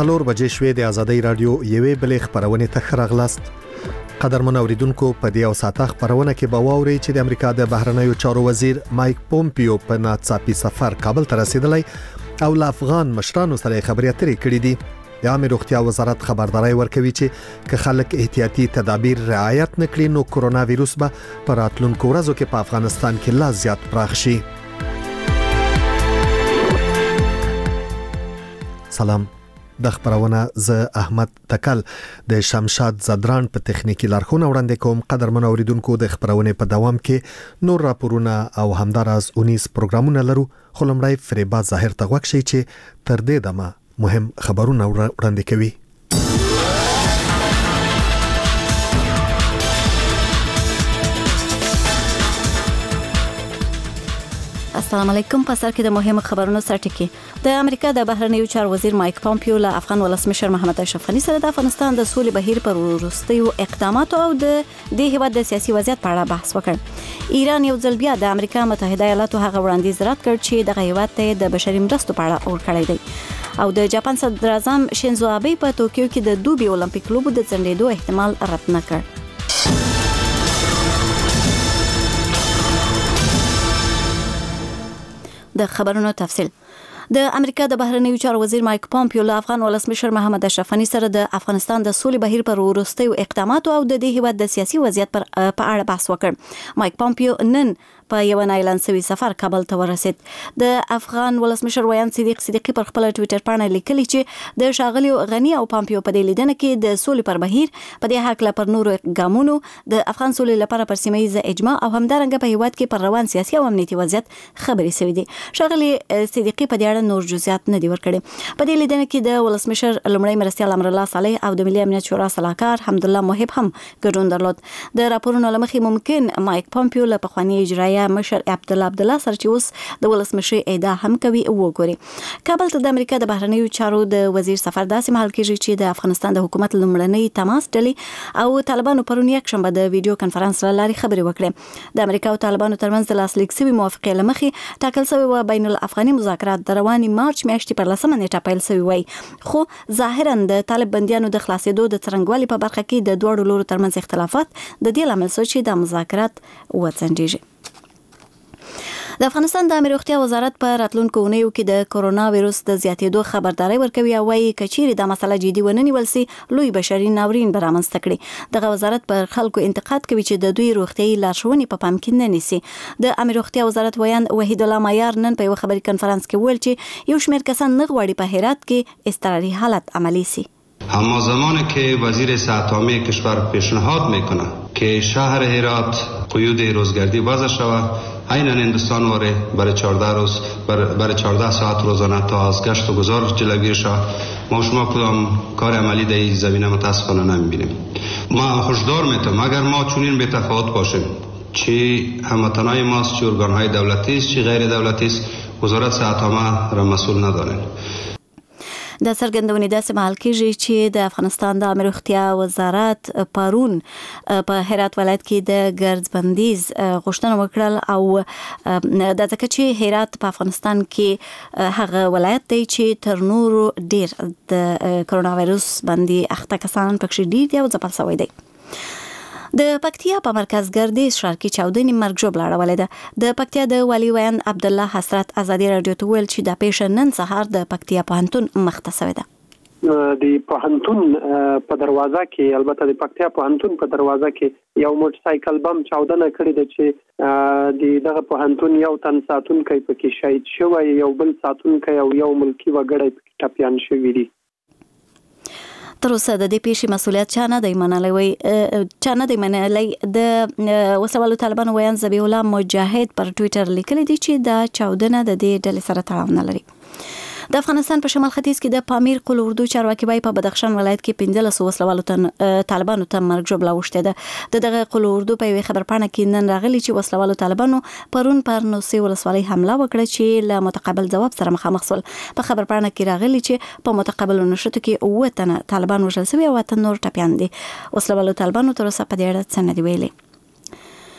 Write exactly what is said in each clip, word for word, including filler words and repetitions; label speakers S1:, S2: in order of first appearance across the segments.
S1: څلور بجې شوې د ازادۍ رادیو یوې بلې خبرونه ته راغلاست. قدرمن اوریدونکو په دې او ساته خبرونه کې به واوري چې د امریکا د بهرنیو چارو وزیر مایک پومپیو په ناڅاپي سفر کابل ته رسیدلی او له افغان مشرانو سره خبرې اترې کړې دي. د عامه روغتیا وزارت خبرداري ورکوي چې که خلک احتیاطي تدابیر رعایت نکړي نو کورونا وایروس به په راتلونکو ورځو کې په افغانستان کې لا زیات پراخ شي. سلام، د خبرونه ز احمد تکل د شمشاد زدران په تخنیکی لارښوونه وړاندې کوم. قدرمن اوریدونکو د خبرونه په دوام کې نور راپورونه او همدارس اونیس پروګرامونه لرو، خو لمړی فریبا ظاهر ته غوښ شي چې تر دې دمه مهم خبرونه وړاندې کوي.
S2: السلام علیکم. په سر کې د مهمو خبرونو سرټکی. د امریکا د بهرنیو چارو وزیر مایک پومپیو له افغان ولسمشر محمد اشرف غنی سره د افغانستان د سولې بهیر پر وروستیو اقداماتو او د دې هیواد د سیاسي وضعیت په اړه بحث وکړ. ایران یو ځل بیا د امریکا متحده ایالاتو هغه وړاندیز رد کړ چې د هیواد ته د بشري مرستو په اړه اور کړی دی او د جاپان صدر اعظم شینزو آبه په توکیو کې د دوبي اولمپیک لوبو د ځنډېدو احتمال رد نه کړ. د خبرونو تفصیل. د امریکا د بهرنیو چارو وزیر مایک پومپیو له افغان ولسمشر محمد اشرف غنی سره د افغانستان د سولې بهیر پر وروستیو اقداماتو او د دې هیواد د سیاسي وضعیت پر په اړه بحث وکړ. مایک پومپیو نن په یو اعلان شوی سفر کابل ته ورسید. د افغان ولسمشر ویان صدیق صدیقی پر خپل ټوئیټر باندې لیکلی چې د شاغلی غنی او پومپیو په دې لیدنه کې د سولې پر بهیر په دې حق لا پر نورو ګامونو د افغان سولې لپاره پر سیمه ییز اجماع او همدارنګه په هیواد کې پر روان سیاسي او امنیتي وضعیت خبرې شوې دي. شاغلی صدیقی په دې اړه نور جزئیات نه دی ورکړي. په دې لیدنه کې د ولسمشر لمړی مرستیال امر الله صالح او د ملي امنیت شورا سلاکار حمدالله محب هم ګډون درلود. د راپورونو لمخې ممکن مایک پومپیو له پخوانی اجرایه مشر عبدالله عبدالله سره چې اوس د ولسمشر ادعا هم کوي وګوري. کابل ته د امریکا د بهرنیو چارو د وزیر سفر داسې مهال کېږي چې د افغانستان د حکومت لمړنۍ تماس ډلې او طالبانو پرون یک شنبه د ویډیو کانفرنس لاري خبرې وکړې. د امریکا او طالبانو ترمنځ د لاسلیک شوی موافقه لمخې ټاکل شوی و بین الافغاني مذاکرات د رواني مارچ میاشتې پر لسمه نیټه پیل شوی وای، خو ظاهرا د طالب بنديانو د خلاصېدو د څرنګوالي په برخه کې د دوه لورو ترمنځ اختلافات د دې لامل شو چې د مذاکرات وڅنډيږي. د افغانستان د امنیت روغتیا وزارت په راتلونکو اونیو کې د کورونا وایروس د زیاتېدو خبرداري ورکوي او وايي کچېرې د مسله جدي ونه نیول سي لوی بشري ناورین برامنځته کړي. دغه وزارت پر خلکو انتقاد کوي چې د دوی روغتيایي لارښوونې په پام کې نه نیسي. د امنیت روغتیا وزارت ویان وحید الله معیار نن په یو خبري کانفرنس کې ویل چې یو شمېر کسان نه غواړي په هرات کې اضطراري حالت عملی سي.
S3: اما زمانی که وزیر صحت عامه کشور پیشنهاد میکنه که شهر هرات قیود روزگردی وضع شود، عیناً هندوستان واره برای چهارده روز برای چهارده ساعت روزانه تا از گشت و گذار جلوگیری شود، ما شما کدام کار عملی در این زمینه متاسفانه نمیبینیم. ما هشدار میتونم اگر ما چنین بی تفاوت باشیم، چی هموطنای ماست، چی ارگانهای دولتی است، چی غیر دولتی است، وزارت صحت عامه را مسئول ندارین.
S2: د څرګندونې داسې مهال کېږي چې د افغانستان د امنیت روغتیا وزارت پرون په هرات ولایت کې د ګرځبندیز غوښتنه وکړل او د ځکه چې هرات په افغانستان کې هغه ولایت دی چې تر نورو ډیر د کورونا وایروس باندې اخته کسان پکې ډیر دي او ځپل شوی دی. د پکتیا په مرکز ګردیز ښار کې چاودنې مرګ ژوبله اړولې ده. د پکتیا د والي ویان عبدالله حسرت ازادي رادیو ته ویل چې د پیښه نن سهار د پکتیا پوهنتون مخته شوې ده.
S4: د پوهنتون په دروازه کې، البته د پکتیا پوهنتون په دروازه کې یو موټر سایکل بم چاودنه کړې ده چې د دغه پوهنتون یو تن ساتونکی پکې شهید شوی، یو بل ساتونکی او یو ملکی وګړی پکې ټپیان شوي دي.
S2: تر اوسه د دې پیښې مسؤلیت چا نه دی منلی وي چا نه دی منلی. د وسلوالو طالبانو ویان ذبیح الله مجاهد پر ټوئیټر لیکلی دی چې دا چاودنه د دې ډلې سره تړاو نه لري. د افغانستان په شمال ختیځ کې د پامیر قل اردو چارواکي وایي په بدخشان ولایت کې پنځلس وسلوالو طالبانو ته مرګ ژوبله اوښتې ده. د دغه قل اردو په یوې خبرپاڼه کې نن راغلي چې وسلوالو طالبانو پرون پر نوسي ولسوالۍ حمله وکړه چې له متقابل ځواب سره مخامخ شول. په خبرپاڼه کې راغلي چې په متقابل نشټو کې اووه تنه طالبان وژل شوي او اته نور ټپیان دي. وسلوالو طالبانو تر اوسه په دې اړه څه نه دي ویلي.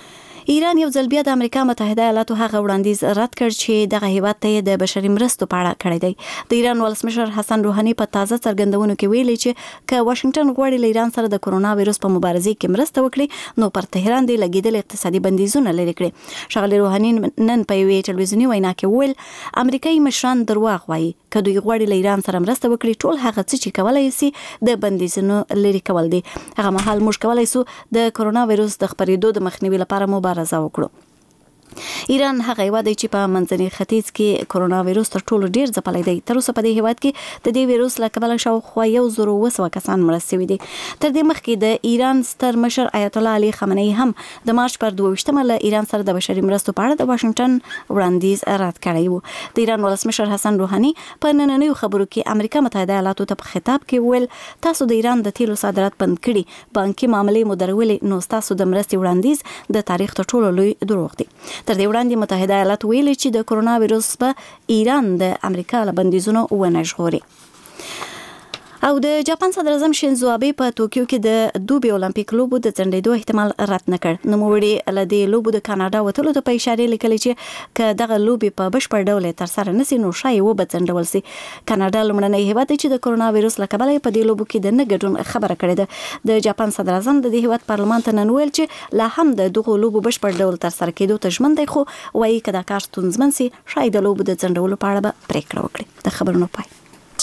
S2: ایران یو ځل بیا د امریکا متحده ایالاتو هغه وړاندیز رد کړ چې دغه هیواد ته د بشري مرستو په اړه کړی دی. د ایران ولسمشر حسن روحاني په تازه څرګندونو کې ویلي چې که واشنگټن غواړي له ایران سره د کرونا وایروس په مبارزه کې مرسته وکړي نو پر تهران دی لګیدل اقتصادي بندیزونه لري کړي. ښاغلي روحاني نن په یوې ټلویزیونی وینا کې ویل امریکایي مشران درواغ وایي، که دوی غواړي له ایران سره مرسته وکړي ټول هغه څه چې کولای شي د بندیزونو لري کول دي. هغه مهال موږ کولای شو د کرونا وایروس د خپرېدو د مخنیوي لپاره مبارزه وکړو. ایران هغه هیواد چې په منځني ختیځ کې کرونا وایروس تر ټولو ډیر ځپلی دی. تر اوسه په دې هیواد کې د دې وایروس له کبله شاوخوا یو زر اوه سوه کسان مړه شوي دي. تر دې مخکې د ایران ستر مشر آیت الله علي خامنه‌ای هم د مارچ پر دوه ویشتمه له ایران سره د بشري مرستو په اړه د واشنگټن وړاندیز رد کړی و. د ایران ولسمشر حسن روحاني په نننیو خبرو کې امریکا متحده ایالاتو ته په خطاب کې ویل تاسو د ایران د تیلو صادرات بند کړي، بانکي معاملې مو درولې، نو تاسو د مرستې وړاندیز د تاریخ تر ټولو لوی دروغ دی. تر دې وړاندې متحده ایالات ویلي چې د کرونا وایروس په ایران د امریکا له بندیزونو ونه ژغوري. او د جاپان صدر اعظم شینزو آبه په توکیو کې د دوبي اولمپیک لوبو د ځنډېدو احتمال رد نه کړ. نوموړي له دې لوبو د کاناډا وتلو ته په اشاره لیکلي چې که دغه لوبي په بشپړ ډول تر سره نشي نو شاید و به ځنډول شي. کاناډا لومړنی هیواد چې د کرونا وایروس له کبله په دې لوبو کې د نه ګډون خبره کړې ده. د جاپان صدر اعظم د دې هیواد پارلمان ته نن ویل چې لا هم د دغه لوبو بشپړ ډول تر سره کېدو ته ژمن دی، خو وایي که دا کار ستونزمن شي شاید د لوبو د ځنډولو په اړه به پریکړه وکړي. د خبرونو پای.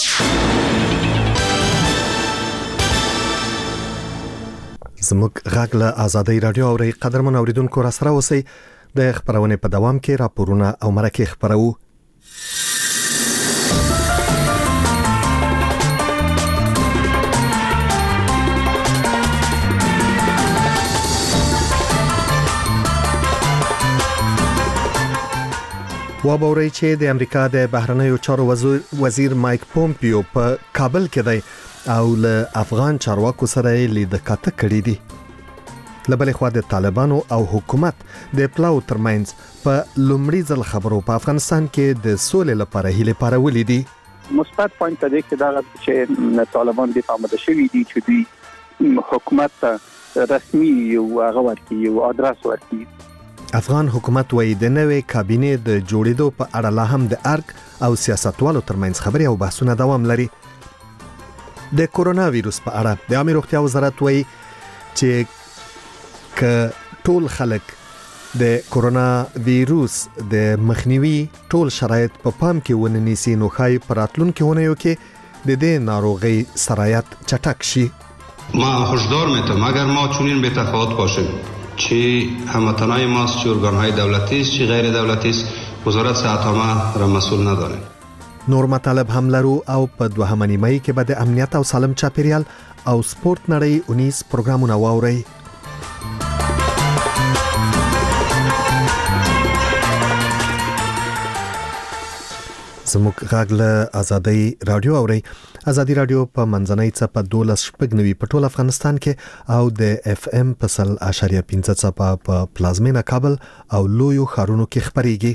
S1: زموږ غږ له آزادۍ رادیو اوري. قدرمن اوریدونکو را سره اوسئ. د خبرونې په دوام کې راپورونه او مرکې خبرو. وابورئ چې د امریکا د بهرنیو چارو وزیر مایک پومپیو په کابل کې دی او له افغان چارواکو سره لید کاته کړی دی. لبلې خوا د طالبانو او حکومت د پلاو ترمنځ په لومړي ځل خبرو په افغانستان کې د سولې لپاره هیله پارولې دي.
S5: مثبت پوینټ دی چې دا چې طالبان د آماده شوي دي چې دوی حکومت ته رسمي یو هغه ورکړي، یو ادرس ورکړي.
S1: افغان حکومت وایي د نوې کابینې د جوړېدو په اړه لا هم د ارګ او سیاستوالو ترمنځ خبرې او بحثونه دوام لري. د کرونا وایروس په اړه د عامه روغتیا وزارت وایي چې ک ټول خلک د کرونا وایروس د مخنیوي ټول شرایط په پام کې وننيسي نو خای پراتلونکو ونیو کې د دې ناروغي سرایت چټک شي.
S3: ما هشدار میتونم اگر ما چنین به تفاوت باشیم چی هموطنای ماست چی ارگانهای دولتی است چی غیر دولتی است وزارت صحت عامه را مسئول نداره.
S1: نور مطالب هم لرو او په دوهمه نیمه کې به د امنیت او سالم چاپیریال او سپورت نړۍ اونیس پروګرامونه واوري. زموږ غږ له آزادۍ رادیو اوري. آزادۍ رادیو په منځنۍ څپه دولس شپږ نوي په ټول افغانستان کې او د اف ام په سل اشاریه پنځه څپه په پلازمینه کابل او لویو ښارونو کې خبريږي.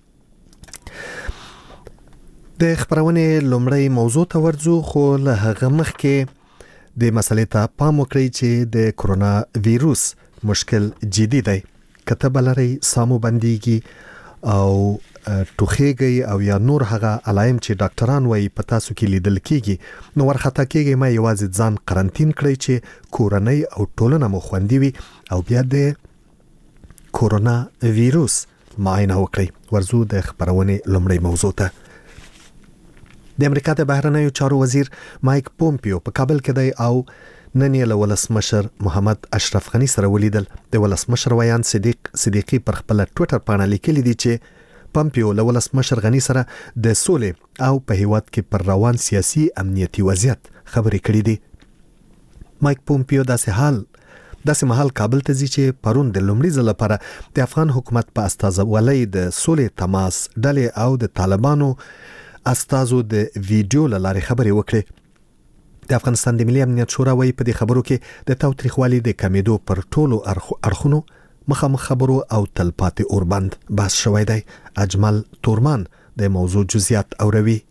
S1: د خبرونې لومړی موضوع ته ورځو، خو له هغه مخکې د مسلې ته پام وکړئ چې د کرونا وایروس مشکل جدي دی. کته بلري سامو بنديږي او ټوخیږي او یا نور هغه علایم چې ډاکټران وایي په تاسو کې لیدل کیږي نو ورخطا کیږي ما یوازې ځان قرنټین کړئ چې کورنۍ او ټولنه مو خوندي وي او بیا د کرونا وایروس معاینه وکړئ. ورزو د خبرونې لومړی موضوع ته. د امریکا د بهرنیو چارو وزیر مایک پومپیو په کابل کې دی او نن یې له ولسمشر محمد اشرف غنی سره ولیدل. د ولسمشر ویان صدیق صدیقی پر خپل ټوئیټر باندې لیکلی دی چې پومپیو له ولسمشر غنی سره د سولې او په هیواد کې پر روان سیاسي امنیتي وضعیت خبرې کړې دي. مایک پومپیو داسې حال داسې مهال کابل ته ځي چې پرون د لومړي ځل لپاره د افغان حکومت په استازولۍ د سولې تماس ډلې او د طالبانو استازو د ویډیو لارې خبرې وکړې. د افغانستان د ملي امنیت شورا وايي په دې خبرو کې د تاوتریخوالي د کمیدو پر ټولو اړخونو مخامخ خبرو او تلپاتې اوربند بحث شوی دی. اجمل تورمان د موضوع جزئیات اوروي.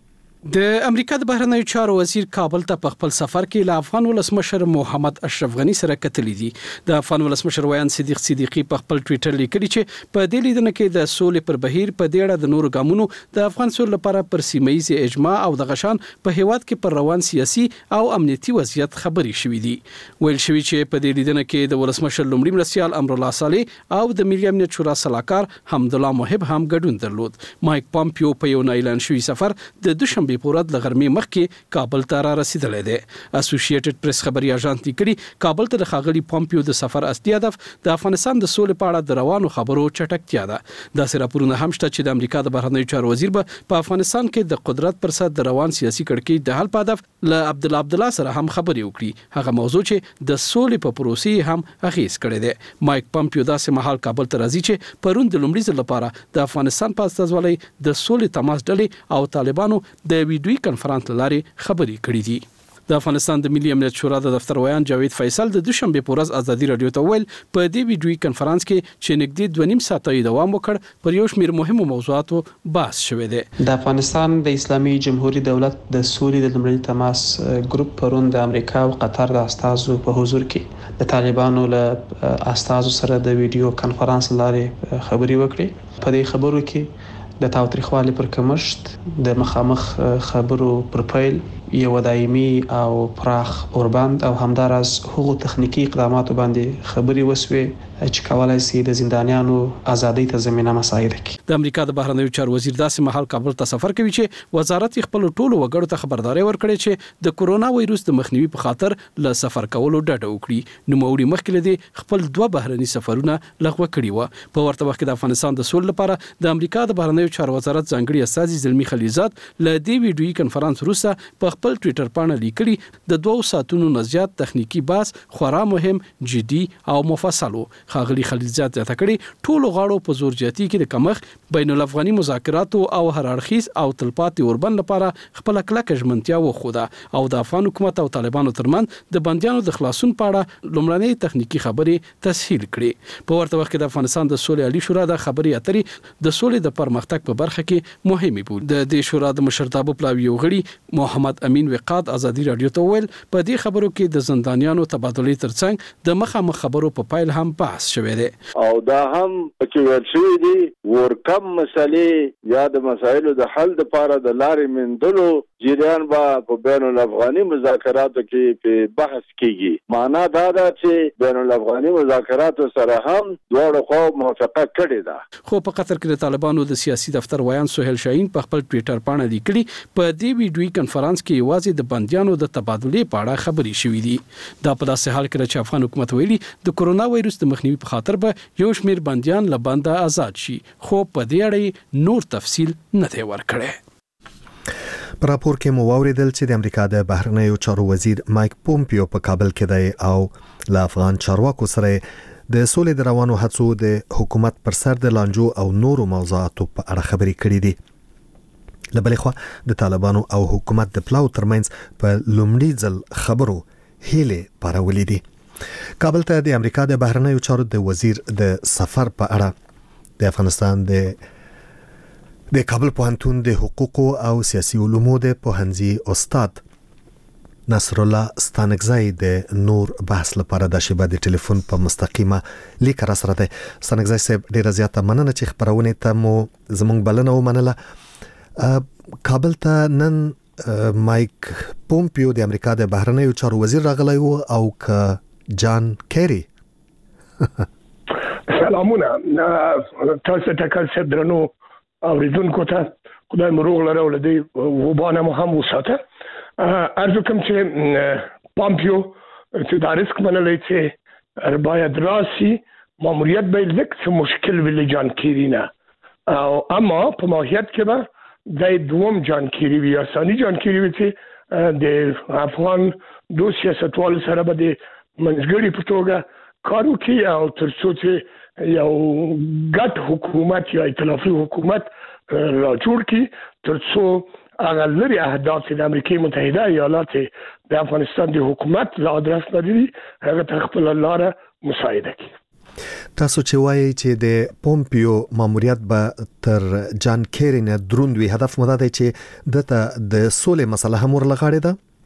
S6: د امریکا د بهرنیو چارو وزیر کابل ته په خپل سفر کې له افغان ولسمشر محمد اشرف غنی سره کتلې دي. د افغان ولسمشر ویان صدیق صدیقی په خپل ټوئیټر لیکلي چې په دې لیدنه کې د سولې پر بهیر په دې اړه د نورو ګامونو د افغان سولې لپاره پر سیمه ییز اجماع او د غشان په هیواد کې پر روان سیاسي او امنیتي وضعیت خبرې شوې دي. ویل شوی چې په دې لیدنه کې د ولسمشر لومړي مرستیال امرالله صالح او د ملي امنیت شورا سلاکار حمدالله محب هم ګډون درلود. مایک پامپیو په یو اعلان شوی سفر د دوشنبه پورد د غرمې مخکې کابل ته را رسیدلی دی. اسوسییټډ پریس خبري اژانس لیکلي کابل ته د ښاغلي پامپیو د سفر اصلي هدف د افغانستان د سولې په اړه د روانو خبرو چټکتیا ده. داسې راپورونه هم شته چې د امریکا د بهرنیو چارو وزیر به په افغانستان کې د قدرت پر سر د روان سیاسي کړکۍ د حل په هدف له عبدالله عبدالله سره هم خبرې وکړي. هغه موضوع چې د سولې په پروسې هم اغیز کړی دی. مایک پامپیو داسې مهال کابل ته راځي چې پرون د لومړي ځل لپاره د افغانستان په استازولۍ د سولې تماس ډلې او طالبانو د ویډیوي کنفرانس لارې خبرې کړې دي. د افغانستان د ملي امنیت شورا د دفتر ویان جاوید فیصل د دوشنبه په ورځ ازادي رادیو ته ویل په دې ویډیوي کنفرانس کې چې نږدې دوه نیم ساعته دوام وکړ پر یو شمېر مهمو موضوعاتو بحث شوی دی.
S7: د افغانستان د اسلامي جمهوریت دولت د سولې د لومړي تماس ګروپ پرون د امریکا او قطر د استازو په حضور کې د طالبانو له استازو سره د ویډیو کنفرانس لارې خبرې وکړې. په دې خبرو کې د تاوتریخوالي پر کمښت، د مخامخ خبرو پر پیل، یو دایمي او پراخ اوربند او همدارس هغو تخنیکی اقداماتو باندې خبرې وسوې چې کولای شي د زندانیانو ازادۍ ته زمينه مساعده کړي.
S6: د امریکا د بهرنیو چارو وزیر داسې مهال کابل ته سفر کوي چې وزارت خپل ټولو وګړو ته خبرداري ورکړي چې د کورونا وایروس د مخنیوي په خاطر له سفر کولو ډډه وکړي. نو موري مخکې لدی خپل دوه بهرني سفرونه لغوه کړي و. په ورته وخت کې د افغانستان د سولې لپاره د امریکا د بهرنیو چارو وزارت ځانګړي استازي زلمی خلیزات له دې ویډیوي کنفرانس وروسته په خپل ټوئیټر باندې لیکلي د دوه ساعتونو نه زیات تخنیکی بحث خورا مهم، جدي او مفصل و. خاغلی خلیزات ته کړي ټولو غاړو په زور جاتي کې د کمخ بین الافغاني مذاکرات او هر اړخیز او تلپاتې اوربند لپاره خپل کلکه ژمنتیا وخوده او د افغان حکومت او طالبانو ترمنځ د بنديانو د خلاصون په اړه لومړنۍ تخنیکی خبرې تسهیل کړي. په ورته وخت کې د افغانستان د سولې عالی شورا د خبرې اترې د سولې د پرمختګ په برخه کې مهمه بول. د دې شورا د مشرتابه پلاوی غړي محمد امین وقاد ازادي رادیو ته ویل په دې خبرو کې د زندانیانو تبادلې ترڅنګ د مخامخ خبرو په پایل هم بحث شوی دی.
S8: او دا هم چې ورشي دي ورکم مسلې یا د مسایلو د حل لپاره د لارې مندلو جریان با په بین الافغاني مذاکراتو کې په بحث کیږي. معنا دا ده چې بین الافغاني مذاکراتو سره هم دواړو خو موافقه کړې ده.
S6: خو په قطر کې د طالبانو د سیاسي دفتر ویان سہیل شاهین په خپل ټوئیټر باندې لیکلي په دې ویډیوي کنفرانس کې یوازې د بنديانو د تبادلې په اړه خبرې شوې دي. دا په داسې حال کې چې افغان حکومت ویلي د کورونا وایروس د مخنیوي په خاطر به یو شمېر بنديان له بنده آزاد شي، خو په دې اړه نور تفصیل نه دی ورکړی.
S1: په راپور کې مو واوریدل چې د امریکا د بهرنیو چارو وزیر مایک پومپیو په کابل کې دی او له افغان چارواکو سره د سولې د روانو هڅو د حکومت پر سر د لانجو او نورو موضوعاتو په اړه خبرې کړې دي. له بلې خوا د طالبانو او حکومت د پلاو ترمنځ په لومړي ځل خبرو هیلې پارولې دي. کابل ته د امریکا د بهرنیو چارو د وزیر د سفر په اړه د افغانستان د د کابل پوهنتون د حقوقو او سیاسي علومو د پوهنځي استاد نصر الله ستانکزی د نور بحث لپاره د شبا د ټلیفون په مستقیمه لیک را سره ده. ستانکزی صاحب ډیره زیاته مننه چې خبرونه ته مو زموږ بلنه ومنله. کابل ته نن مایک پومپیو د امریکا د بهرنیو چارو وزیر راغلی و او ک جان کیری.
S9: سلامونه تاسو ته کله درنو اوریدونکو ته خدای مروغ لره ولدی وبانه مو هم وساته. ارزو کوم چې پامپیو چې د ریسک منلې چې باید راسي ماموریت به لکه مشکل ویل جان کیری نه او اما په ماهیت کې به د دوم جان کیری وی اساني جان کیری وی چې د افغان دو سیاستوال سره به د منځګړي په توګه کار وکړي او تر څو چې یو ګډ حکومت یا ائتلافي حکومت را جوړ کړي تر څو هغه لري اهداف د امریکای متحده ایالات د افغانستان د حکومت له ادرس لري هغه خپل لاره مساعده کړي.
S1: تاسو چې وایي چې د پومپیو ماموریت به تر جان کیری نه دروند وي، هدف مو دا دی چې دته د سولې مسله هم ورلغاړي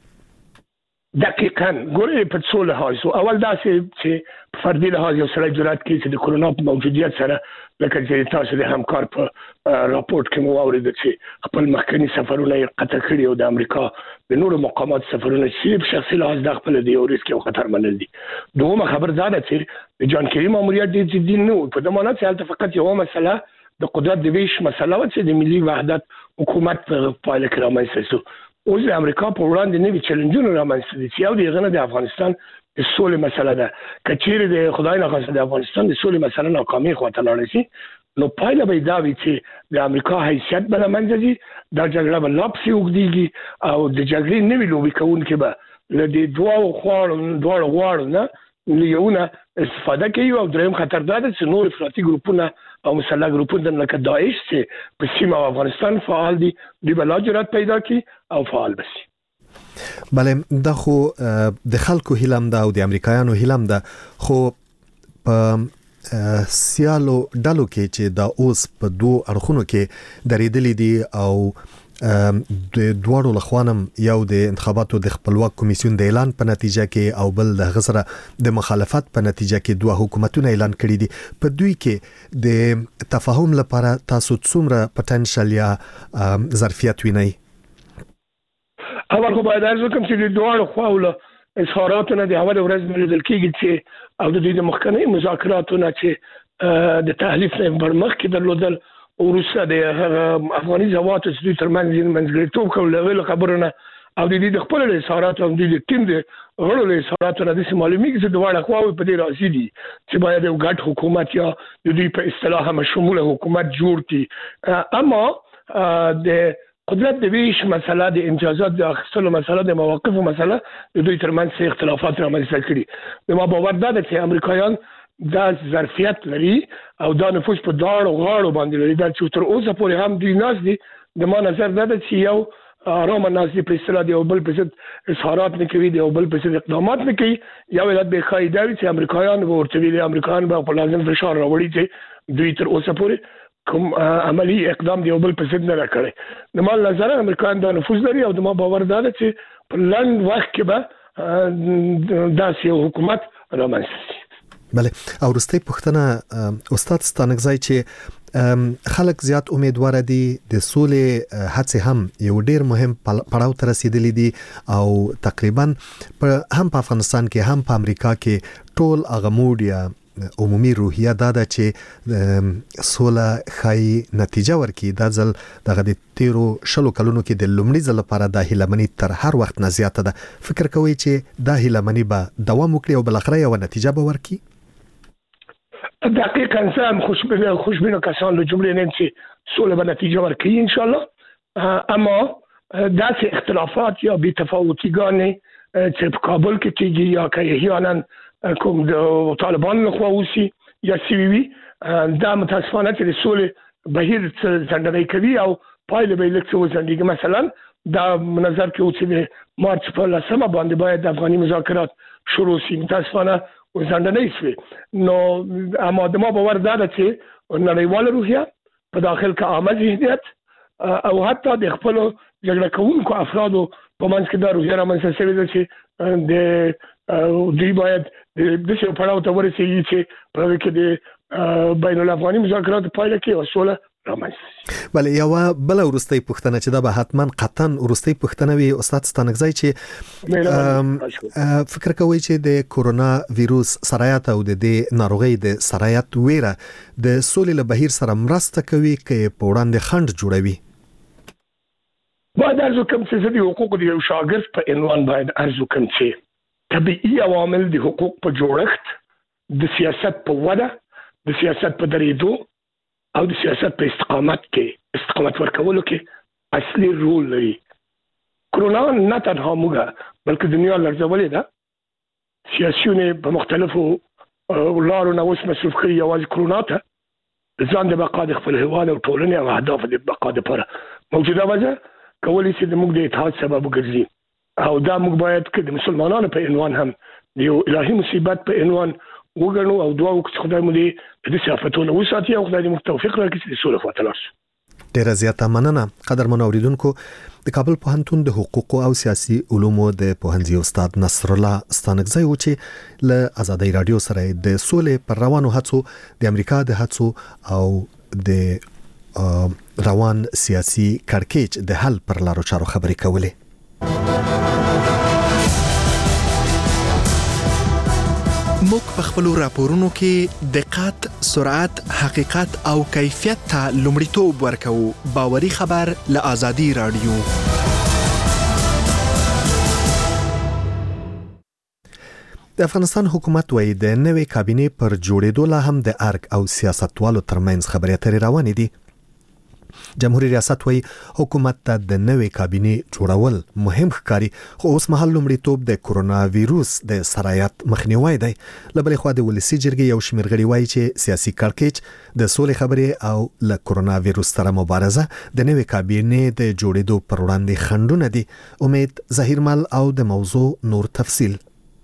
S1: ده؟
S9: دقیقاً ګورې په څو لحاظ اول دا چې فردي لحاظ یو سره جرأت کوي چې د کرونا په موجودیت سره لکه چې تاسو د همکار په راپورټ کې مو واورید چې خپل مخکنی سفرونه یې قطع کړي او د امریکا د نورو مقامات سفرونه چې په شخصي لحاظ د خپل د یو ریسک او خطر منل دي. دومره خبر زده چې د جان کیری ماموریت د جدي نه په دمانه چې حالت فقط یو مسله د قدرت د ویش مسله و چې د ملي وحدت حکومت په پایله کې رامنځته شو. اوس د امریکا په وړاندې نوي چیلنجونه رامنځته دي چې یو د غنه د افغانستان د سولې مسله ده. کچېره د خدای نه خاصه د افغانستان د سولې مسله ناکامي خواته لاړ شي نو پایله به دا وي چې د امریکا حیثیت به لمنځه ځي، دا جګړه به لا پسې اوږدېږي او د جګړې نوي لوبې کوونکي به له دې دوو خواړو دواړو غواړو نه لیونه استفاده کوي. او دریم خطر دا ده چې نور افراطي ګروپونه او مسلح ګروپونه لکه داعش چې په سیمه افغانستان فعال دي دوی به لا جرأت پیدا کړي او فعال بشي.
S1: بله دا خو د خلکو هیلم ده او د امریکایانو هیلم ده، خو په سیالو ډلو کې چې دا اوس په دوه اړخونو کې درېدلې دي او د دوړو لخوانم یو د انتخاباتو د خپلواک کمیسیون د اعلان په نتیجه کې او بل د غسره د مخالفت په نتیجه کې دوه حکومتونه اعلان کړي دي. په دوی کې د تفاهم لپاره تاسو څومره پټنشل یا ظرفیت وینئ؟
S9: اول خو باید ارزو کوم چې د دوړو خواوله اظهاراتونه د اول ورځ ملیدل کېږي چې او د دې د مخکنی مذاکراتونه چې د تحلیف نه پر مخ کې درلودل او روسه د افغاني ځواتو چې دوی ترمنځ منځګړیتوب کول خبرونه او د دې د خپل اظهارات او د ټیم د غړو له اظهاراتو د معلومیږي چې دواړه خواوې په دې راضي دي چې باید یو ګډ حکومت یا د دوی په اصطلاح هم شموله حکومت جوړ کړي. اما د قدرت د ویش مسله د امتیازات د اخیستلو مسله د مواقفو مسله د دوی ترمنځ اختلافات رامنځته کړي. نو ما باور ده چې امریکایان دا ظرفیت لري او دا نفوذ په داړو غاړو باندې لري دا چې تر اوسه پورې هم دوی ناز دي. د ما نظر ده چې یو آرام ناز دي په اصطلاح د یو بل په ضد اظهارات نه کوي، د یو بل په ضد اقدامات نه کوي. یو علت به قاعده وي چې امریکایان ورته ویلي امریکایان به په لازم فشار راوړي چې دوی تر اوسه پورې کوم عملی اقدام دی او بل په ضد نه راکړي. د ما نظر امریکایان دا نفوذ لري او د ما باور ده چې په لنډ وخت کې به داسې یو حکومت رامنځته شي.
S1: بله او وروستۍ پوښتنه استاد ستانکزی چې خلک زیات امیدوار دي د سولې هڅې هم یو ډیر مهم پړاو ته رسیدلی دي او تقریبا هم په افغانستان کې هم په امریکا کې ټول هغه موډ یا عمومي روحیه دا ده چې سوله خای نتیجه ورکړي. دا ځل دغه د تیرو شلو کلونو کې د لومړي ځل لپاره د هیلمنۍ تر هر وخت نه زیاته ده. فکر کوئ چې دا هیلمنۍ به دوام وکړي او بالاخره یو نتیجه به ورکړي؟
S9: دقیقاً سم خوشبینه خوشبینه کسان له جملې نه چې سوله به نتیجه ورکړي ان شاء الله. اما داسې اختلافات یا بی تفاوتیګانې چې په کابل کې کېږي یا که احیانا کوم د طالبان له خوا وسی یا سی وی دا متاسفانه چې د سولې بهیر څنډه کوي او پایله به لکه وزندګي. مثلا دا نظر کې اوس د مارچ په لسمه باندې باید د افغاني مذاکرات شروع شي، متاسفانه وزنده نه شي. نو اما د ما باور دا ده چې نړیواله روحیه په داخل کې عامه ذهنیت او حتی د خپل جګړه کوونکو افرادو په منځ کې دا روحیه رامنځته شوې ده چې د دوی باید د څه پړاو ته ورسېږي چې په هغه کې د بین الافغاني مذاکراتو پایله کې وسوله رامنځته.
S1: بله یو بل وروستۍ پوښتنه چې دا به حتما قطعا وروستۍ پوښتنه وي استاد ستانکزی چې فکر کوي چې د کورونا ویروس سرایت او د دې ناروغي د سرایت ویره د سولې له بهیر سره مرسته کوي کې په وړاندې خنډ جوړوي؟
S9: باید ارزو کوم چې د حقوقو د یو شاګرد په عنوان باید ارزو کوم چې طبيعي عوامل د حقوق په جوړښت، د سیاست په وده، د سیاست په درېدو او د سیاست په استقامت کې استقامت ورکولو کې اصلي رول لري. کرونا نه تنها موږ بلکې دنیا لړزولې ده. سیاسيونه په مختلفو لارو نه اوس مصروف کړي یوازې کرونا ته ځان د بقا د خپل هیواد او ټولنې او اهداف د بقا لپاره موجوده وجه کولی شي د موږ د اتحاد سبب وګرځي. او دا موږ باید که د مسلمانانو په عنوان هم د یو الهي مصیبت په عنوان وګڼو او دعا وکړو خدای مو دې د دې صفاتونه وساتي او خدای دې موږ توفیق راکړي چې سوله فاتله شي.
S1: ډیره زیاته مننه. قدرمن اوریدونکو، د کابل پوهنتون د حقوقو او سیاسي علومو د پوهنځي استاد نصر الله ستانکزی و چې له آزادۍ رادیو سره د سولې پر روانو هڅو د امریکا د هڅو او د روان سیاسي کړکېچ د حل پر لارو چارو خبرې کولې.
S10: موږ په خپل راپورونو کې دقت، سرعت، حقیقت او کیفیت ته لومړیتوب ورکوو. باوري خبر له آزادۍ رادیو.
S1: د افغانستان حکومت وایي د نوې کابینې پر جوړېدو لا هم د ارګ او سیاستوالو ترمنځ خبرې اترې روانې دي. جمهوریت ریاست وایي حکومت ته د نوې کابینې جوړول مهم ښکاري، خو اوس مهال لومړیتوب د کرونا وایروس د سرایت مخنیوی دی. له بلې خوا د ولسي جرګې یو شمېر غړي وایي چې سیاسي کړکېچ د سولې خبرې او له کرونا وایروس سره مبارزه د نوې کابینې د جوړېدو پر وړاندې خنډونه دي. امید ظهیرمل او د موضوع نور تفصیل.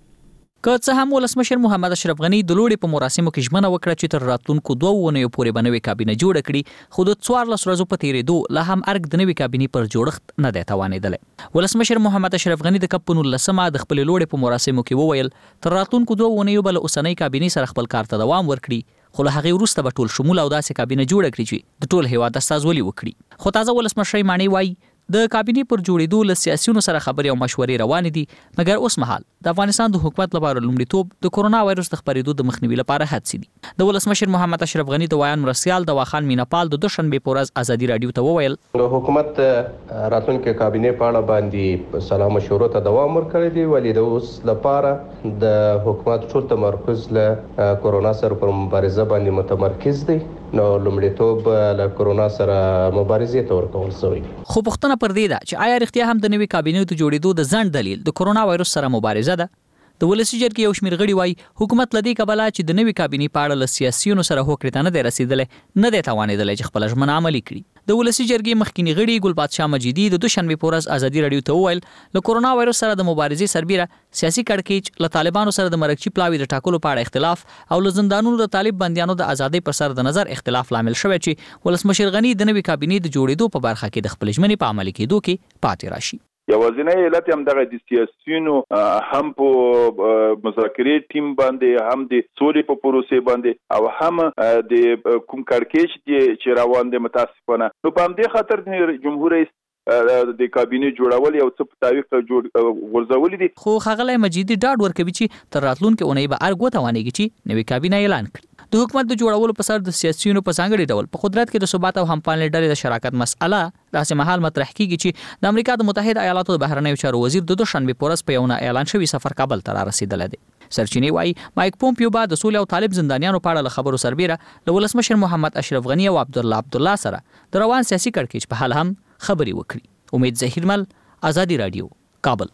S11: که څه هم ولسمشر محمد اشرف غنی د لوړې په مراسمو کې ژمنه وکړه چې تر راتلونکو دوه اونیو پورې به نوې کابینه جوړه کړي، خو د څوارلس ورځو په تېرېدو لا هم ارګ د نوې کابینې پر جوړښت نه دی توانېدلی. ولسمشر محمد اشرف غنی د کب په نولسمه د خپلې لوړې په مراسمو کې وویل تر راتلونکو دوه اونیو به له اوسنۍ کابینې سره خپل کار ته دوام ورکړي، خو له هغې وروسته به ټول شموله او داسې کابینه جوړه کړي چې د ټول هېواد استازولي وکړي. خو تازه ولسمشر ماڼۍ وایي د کابینې پر جوړېدو له سیاسیونو سره خبرې او مشورې روانې دي، مګر اوس مهال د افغانستان د حکومت لپاره لومړیتوب د کرونا وایروس د خپرېدو د مخنیوي لپاره هڅې دي. د ولسمشر محمد اشرف غنی د ویان مرستیال دوا خان میناپال د دوشنبې په ورځ آزادي رادیو ته وویل
S12: حکومت راتلونکي کابینې په اړه باندې سلا مشورو ته دوام ورکړی دی، ولې د اوس لپاره د حکومت ټول تمرکز له کرونا سره پر مبارزه باندې متمرکز دی، نو لومړیتوب له کرونا سره مبارزې ته ورکول شوی.
S11: خو پوښتنه پر دې ده چې آیا رښتیا هم د نوې کابینې د جوړېدو د ځنډ دلیل د کرونا وایروس سره مبارزه ده؟ د ولسي جرګې یو شمېر غړي وایي حکومت له دې کبله چې د نوې کابینې په اړه له سیاسیونو سره هوکړې ته نه دی رسېدلی، نه دی توانېدلی چې خپله ژمنه عملي کړي. د ولسي جرګې مخکینی غړي ګل پادشاه مجیدي د دوشنبې په ورځ آزادي رادیو ته وویل له کرونا وایروس سره د مبارزې سربیره سیاسي کړکېچ، له طالبانو سره د مرکچي پلاوي د ټاکلو په اړه اختلاف او له زندانونو د طالب بندیانو د ازادۍ پر سر د نظر اختلاف لامل شوی چې ولسمشر غنی د نوې کابینې د جوړېدو په برخه کې د خپلې ژمنې په عملي کېدو کې پاتې راشي.
S8: یوازینی علت هم دغه د سیاسیونو هم په مذاکرې ټیم باندې، هم د سولې په پروسې باندې او هم د کوم کړکېچ چې روان دي متاسفانه. نو په همدې خاطر جمهور رئیس د کابینې جوړول یو څه په تعویق جوړ ورزولې دي.
S11: خو ښاغلی مجیدي ډاډ ورکوي چې تر راتلونکي اونۍ به ارګ وتوانېږي چې نوې کابینه اعلان کړي. د حکومت د جوړولو په سر د سیاسیونو په ځانګړي ډول په قدرت کې د ثبات او همپالنې ډلې د شراکت مسأله داسې مهال مطرح کیږي چې د امریکا د متحده ایالاتو د بهرنیو چارو وزیر د دوشنبې په ورځ په یو نه اعلان شوي سفر کابل ته رارسېدلی دی. سرچینې وایي مایک پومپیو به د سولې او طالب زندانیانو په اړه له خبرو سربیره له ولسمشر محمد اشرف غنی او عبدالله عبدالله سره د روان سیاسي کړکېچ په حال هم خبرې وکړي. امید ظهیرمل، آزادي رادیو، کابل.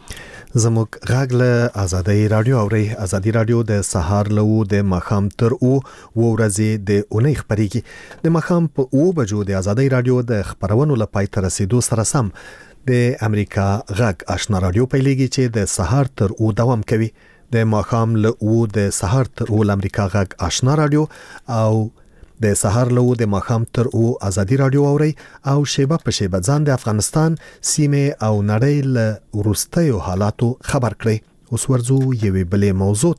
S1: زموږ غږ له آزادۍ رادیو اوري. آزادي رادیو د سهار له د ماښام تر او ورځې د اونۍ خبرېږي. د ماښام په او بجو د آزادۍ رادیو د خبرونو له پای ته رسیدو سره سم د امریکا غږ آشنا رادیو پیلېږي چې د سهار تر او دوام کوي. د ماښام له او د سهار تر او امریکا غږ آشنا رادیو او د سهار له د ماښام تر او آزادي رادیو اوري او شیبه په شیبه ځان د افغانستان سیمه او نړۍ له وروستیو حالاتو خبر کړي. اوس ورځو یوې بلې موضوع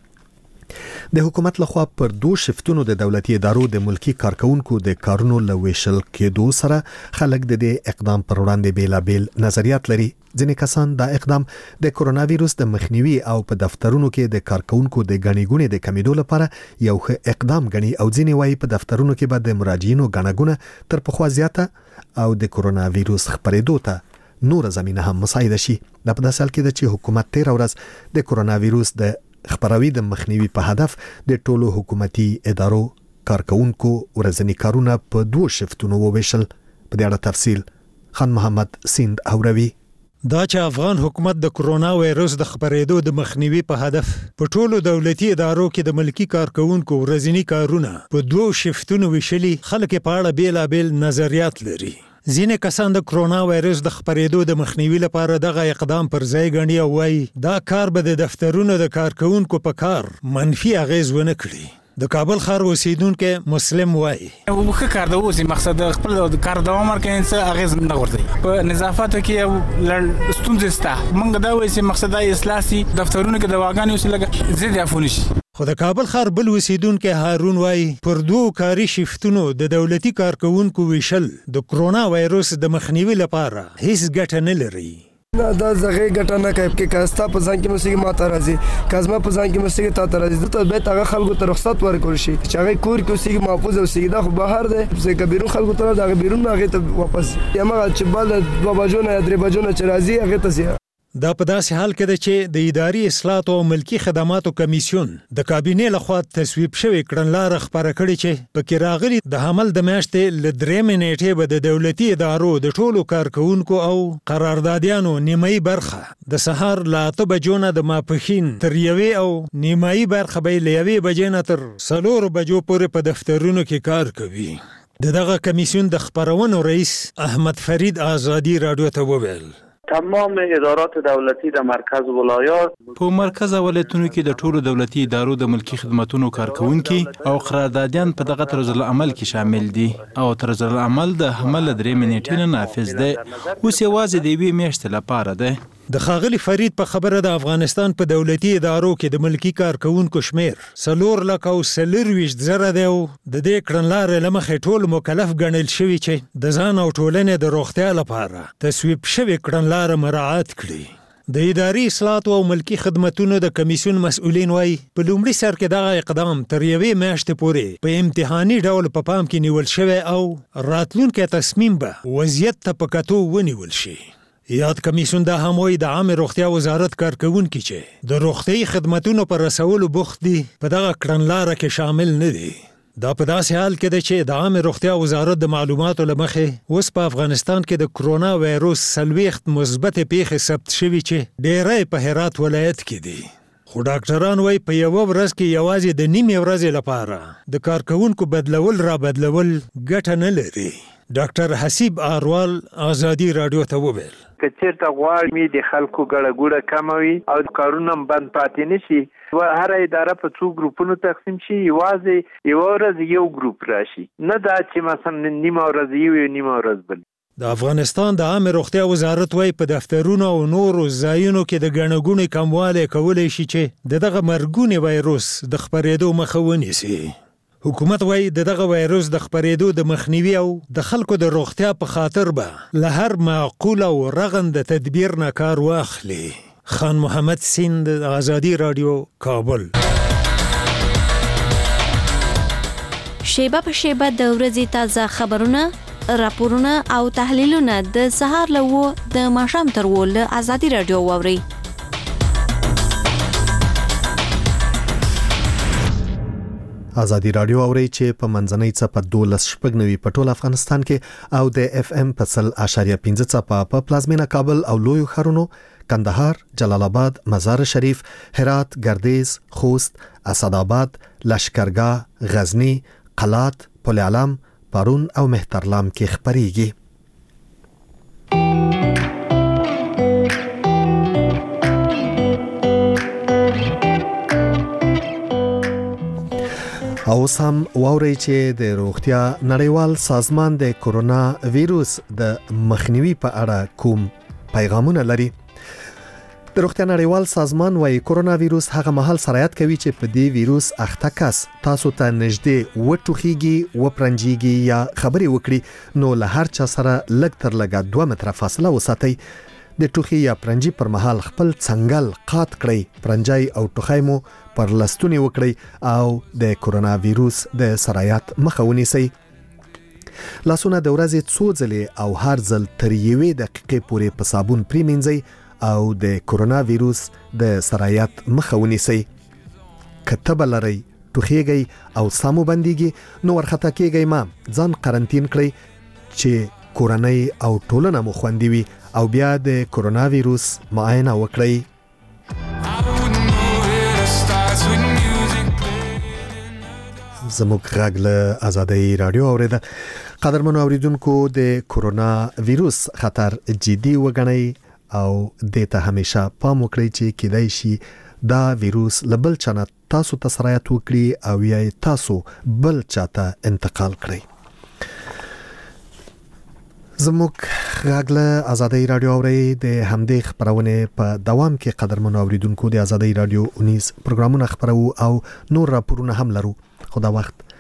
S1: ته. د حکومت لخوا پر دوه شفتونو د دولتي ادارو د ملکی کارکونکو د کارونو له ویشل کېدو سره خلک د دې اقدام پر وړاندې بیلابیل نظریات لري. ځینې کسان دا اقدام د کرونا وایروس د مخنیوي او په دفترونو کې د کارکونکو د غنی ګونې د کمیدو لپاره یو ښه اقدام ګڼي او ځینې وایي په دفترونو کې به د مراجعینو غنی ګونه تر پخوا زیاته او د کرونا وایروس خپرېدو ته نور زمينه هم مساعده شي. د په داسې حال کې چې حکومت تیر ورځ د کرونا وایروس د خبروي د مخنیوي په هدف د ټولو حکومتي ادارو کارکونکو ورځنی کارونه په دوه شفتونو وویشل. په دې اړه تفصیل خان محمد سیند اوروي.
S13: دا چې افغان حکومت د کرونا وایروس د خبرېدو د مخنیوي په هدف په ټولو دولتي ادارو کې د ملکی کارکونکو ورځنی کارونه په دوه شفتونو ویشلي، خلک په اړه بیلابیل نظریات لري. ځینې کسان د کرونا وایرس د خپرېدو د مخنیوي لپاره دغه اقدام پر ځای ګڼي او وایي دا کار به د دفترونو د کارکونکو په کار منفي اغیز ونه کړي. د کابل ښار اوسیدونکو مسلم وایي
S14: وکړه کار د اوسې مقصد خپل کار دوام ورکړي څه اغیز نه ورته په نظافت کې لړ ستونزې ستا موږ دا وایي چې مقصد د اصلاح سي دفترونو کې دواګانې اوس لګ زیات افونی شي.
S13: خو د کابل ښار بل اوسیدونکو هارون وایي پر دوه کاري شیفتونو د دولتي کارکونکو ویشل د کرونا وایرس د مخنیوي لپاره هیڅ ګټه نه لري.
S15: نه دا زغه ګټه نه کوي کې کاستا په ځان کې مسیګه ماته راځي کازما په ځان کې مسیګه تا ته راځي ته به تاغه خلکو ته رخصت ورکول شي چې هغه کور کې مسیګه محفوظ او سیګه دا خو بهر ده چې کبیرون خلکو ته دا بیرون هغه ته واپس یمه چې بل دوه بجونه یا درې بجونه چې راځي هغه ته سي.
S13: دا په داسې حال کې ده چې د اداري اصلاحات او ملکی خدماتو کمیسیون د کابینې لخوا تصویب شوی کړنلاره خبره کړې چې پکې راغلي د حمل د میاشتې ل درې نیټې به د دولتي ادارو د ټولو کارکونکو او قراردادیانو نیمایي برخه د سهار له اته بجو نه د ماپښین تر یوې او نیمایي برخه به له یوې بجې نه تر څلورو بجو پورې په دفترونو کې کار کوي. د دغه کمیسیون د خبرونو رئیس احمد فرید آزادی رادیو ته وویل
S16: تمام ادارات دولتی د مرکز ولایات
S17: په مرکز ولایتونو کې د ټولو دولتي ادارو د ملکی خدماتو کارکونکو او قراردادیان په دغه طرز العمل کې شامل دي او طرز العمل د حمل درې منټې نه نافذ دی اوس یوازې د یوې میاشتې لپاره دی.
S13: د خاغلی فرید په خبره د افغانستان په دولتي ادارو کې د ملکی کارکونکو شمیر څلور لک او څلورویشت زره دی او د دې کړنلارې له مخې ټول مکلف ګڼل شوي چې د ځان او ټولنې د روغتیا لپاره تصویب شوې کړنلاره مراعات کړي. د اداري اصلاحات او ملکی خدماتو د کمیسیون مسؤلین وایي په لومړي سر کې دغه اقدام تر یوې میاشتې پورې په امتحاني ډول په پام کې نیول شوی او راتلونکي تصمیم به وضعیت ته په کتو ونیول شي. یاد کمیسیون دا هم وایي د عامه روغتیا وزارت کارکونکي چې د روغتیايي خدماتو پر رسولو بوخت دي په دغه کړنلاره کې شامل نه دي. دا په داسې حال کې ده چې د عامه روغتیا وزارت د معلوماتو له مخې اوس په افغانستان کې د کرونا وایرس څلوېښت مثبت پیښې ثبت شوي چې ډېری په هرات ولایت کې دي. خو ډاکټران وایي په یوه ورځ کې یوازې د نیمې ورځې لپاره د کارکونکو بدلول را بدلول ګټه نه لري. ډاکټر حسیب اروال آزادی رادیو ته وویل
S18: که چیرته غواړي د خلکو ګړه ګوړه کموي او کارونه بند پاتې نشي و هر اداره په څو ګروپونو تقسیم شي یوازې یو ورځ یو ګروپ راشي نه دا چې مثلا نیمه ورځ یو نیمه ورځ بل.
S13: د افغانستان د عامه روغتیا وزارت وایي په دفترونو او نورو ځایونو کې د ګڼه ګوڼې کموالی کولی شي چې د دغه مرګونې وایرس د خپرېدو مخه ونیسي. حکومت وایي د دغه وایرس د خپرېدو د مخنیوي او د خلکو د روغتیا په خاطر به له هر معقول او رغند تدبیر نه کار واخلي. خان محمد سیند آزادی رادیو کابل.
S2: شیبه په شیبه د ورځې تازه خبرونه راپورونه او تحلیلونه د سهار له و د ماښام تر و له آزادی رادیو واوري.
S1: آزادی رادیو اوري چې په منځنۍ څپه دولس شپږ نوي په ټول افغانستان کې او د اف ام په سل اشاریه پنځه څپه په پلازمینه کابل او لویو ښارونو کندهار، جلال آباد، مزار شریف، هرات، ګردیز، خوست، اسداباد، لشکرګاه، غزنی، قلات، پل علم، پارون او مهترلام کې خبريږي. او سم واوري چې د روغتیا نړیوال سازمان د کرونا وایرس د مخنیوي په اړه کوم پیغامونه لري. د روغتیا نړیوال سازمان وايي کرونا وایرس هغه مهال سرایت کوي چې په دې وایرس اخته کس تاسو ته نږدې وټوخیږي و پرنجيږي یا خبري وکړي نو له هر چا سره لږ تر لږه دوه متره فاصله وساتئ. د ټوخي یا پرنجي پر مهال خپل څنګل قات کړئ، پرنجي او ټوخی مو پر لستونی وکړئ او د کرونا وایرس د سرایت مخه ونیسئ. لاسونه د ورځې څو ځلې او هر ځل تر یوې دقیقې پورې په صابون پریمنځئ او د کرونا وایرس د سرایت مخه ونیسئ. که تبه لرئ، ټوخیږئ او ساه مو بندیږي نو ورخطا کیږئ مه، ځان قرنطین کړئ چې کورنۍ او ټولنه مو خوندي وي او بیا د کرونا وایرس معاینه وکړئ. زموږ غږ له آزادۍ رادیو اوریده. قدرمنو اوریدونکو د کورونا وایروس خطر جدي وګڼئ او د ته همیشه پام وکړئ چې کیدای شي دا وایروس لبل چانه تاسو ته سرایت وکړي او یا تاسو بل چاته انتقال کړئ. زموږ غږ له آزادۍ رادیو اوري د همدې خبرونه په دوام کې قدرمنو اوریدونکو د آزادۍ رادیو انیس پروګرامونه خبرو او نور راپورونه هم لرو. خو دا وخت